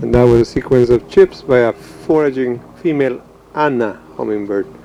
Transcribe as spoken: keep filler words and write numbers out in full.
And that was a sequence of chips by a foraging female Anna hummingbird.